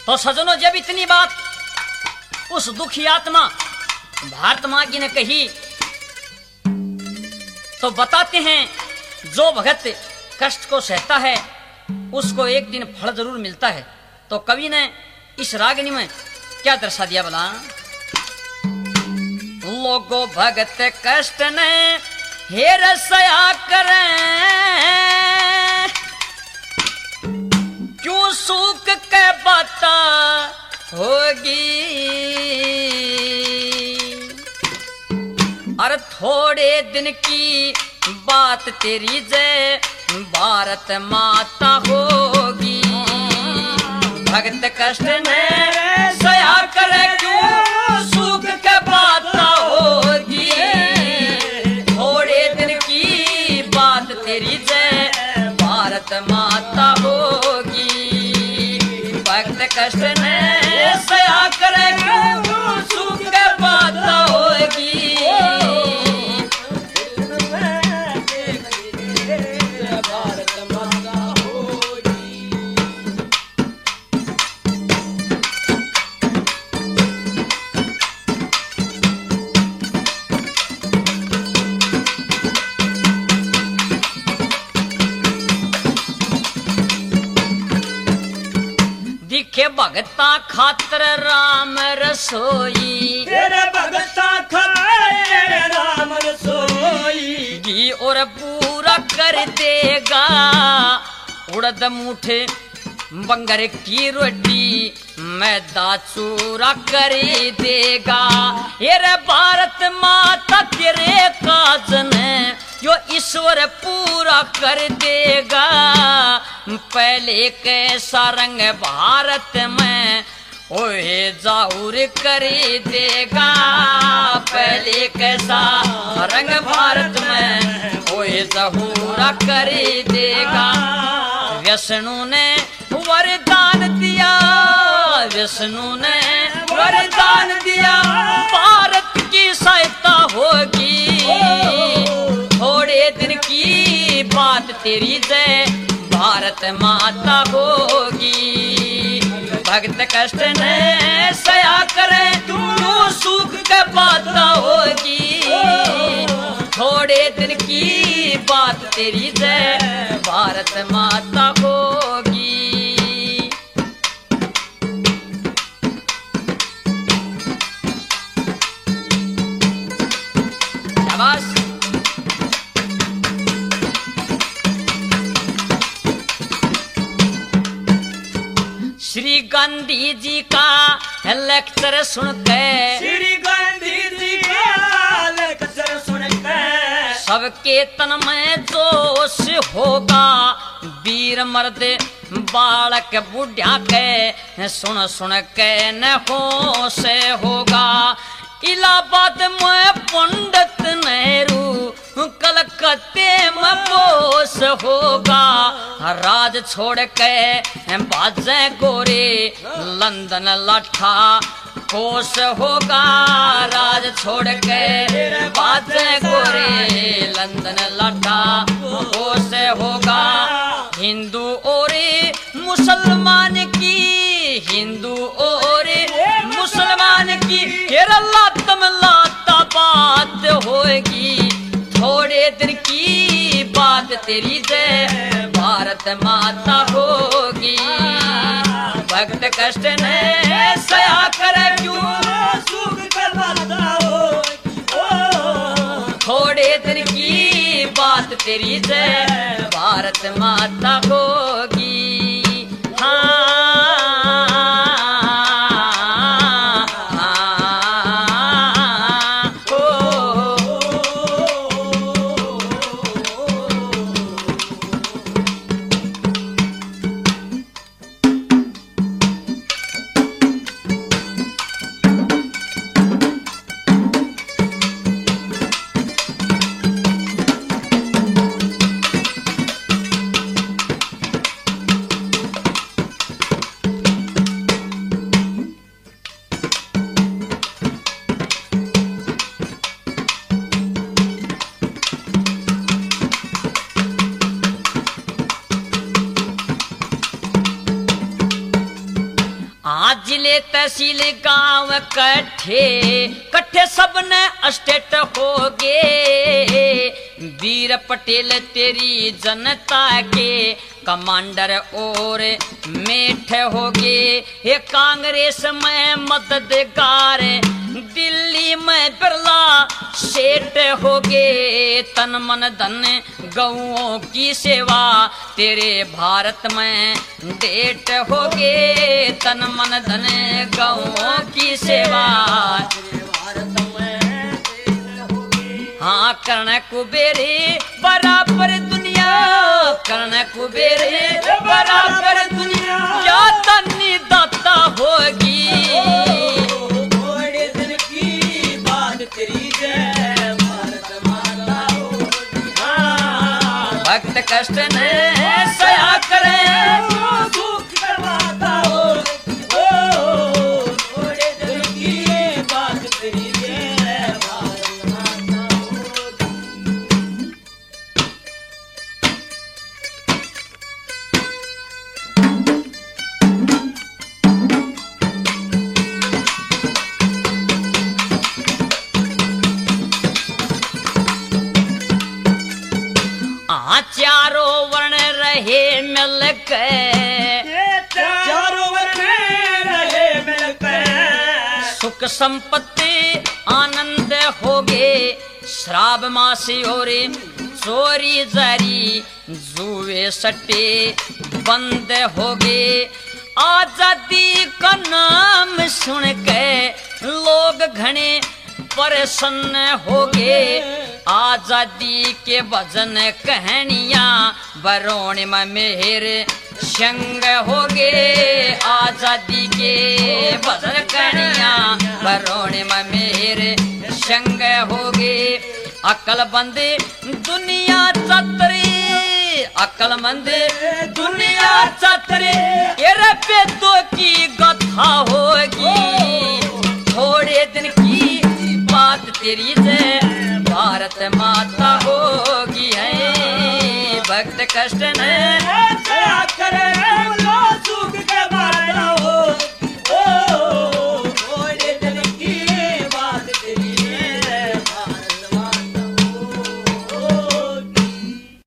तो सजनों, जब इतनी बात उस दुखी आत्मा भारत माँ की ने कही, तो बताते हैं जो भगत कष्ट को सहता है उसको एक दिन फल जरूर मिलता है। तो कवि ने इस रागिनी में क्या दर्शा दिया बोला, लोगों भगत कष्ट ने हेर सया करें, क्यों सुख के बाता होगी, अरे थोड़े दिन की बात तेरी जय भारत माता होगी। भगत कष्ट ने सया करे, क्यों सुख के बाता होगी, थोड़े दिन की बात तेरी जय भारत माता होगी। भक्त कष्ट ने सया करे, क्यों सुख के बाता होगी, दिखे भगता खातर राम रसोई, तेरे भगता खातर राम रसोई, घी और पूरा कर देगा, उड़द मुठे बंगर की रोटी मैदा चूरा कर देगा। ये रे भारत माता तेरे काजन जो ईश्वर पूरा कर देगा, पहले कैसा रंग भारत में ओहे जाऊर कर देगा, पहले कैसा रंग भारत में ओहे जहूरा कर देगा। विष्णु ने वरदान दिया, विष्णु ने वरदान दिया, भारत की सहायता होगी, थोड़े दिन की बात तेरी जय भारत माता होगी। भक्त कष्ट ने सया करे, तू सुख के बाता होगी, थोड़े दिन की बात तेरी जय भारत माता होगी। शाबाश। श्री गांधी जी का लेक्चर सुनकर, श्री गांधी जी का लेक्चर सुनकर, सबके तन में जोश होगा, वीर मर्द बालक बुढ़िया के सुन सुन के न होश होगा। इलाहाबाद में पंडित नेहरू, कलकत्ते में बोस होगा, राज छोड़ के बाजे गोरे लंदन लठा कोस होगा, राज छोड़ के बाजे गोरे लंदन लठा कोस होगा। हिंदू और मुसलमान की, हिंदू और मुसलमान की केरला तमलाता बात होगी, थोड़े दिन की बात तेरी जय भारत माता होगी। भक्त कष्ट ने सया करे, क्यों सुख के बाता होगी, थोड़े दिन की बात तेरी जय भारत माता होगी। आज जिले तहसील गांव कट्ठे सबने स्टेट हो गे। वीर पटेल तेरी जनता के कमांडर और मेठ हो गे। ये कांग्रेस में मददगार दिल्ली में बिरला सेठ हो गे। तन मन धन गौओं की सेवा तेरे भारत में डेट हो गे। तन मन धन गौओं की सेवा हाँ कर्ण कुबेरे बराबर दुनिया। कर्ण कुबेरे बराबर दुनिया या तन्नी दाता होगी। थोड़े दिन की बात तेरी जय भारत माता होगी। भक्त कष्ट ने सया करे दुख करवाता हो। थोड़े दिन की बात तेरी जय भारत माता होगी। चारों वर्ण रहे मिल के। चारों वर्ण रहे मिलकर। सुख संपत्ति आनंद होगे। श्राप मासी और चोरी जारी जुए सट्टे बंद होगे। आजादी का नाम सुन के लोग घने प्रसन्न होगे। आजादी के भजन कहानियां बरौन में मेहर संग होगे। आजादी के भजन कहानियां बरौन में मेहर संग होगे। अक्लमंद दुनिया चतरी अक्लमंद दुनिया चतरी ये पेदों की कथा होगी। थोड़े दिन की बात तेरी जय भारत माता होगी है। भक्त कष्ट ने करे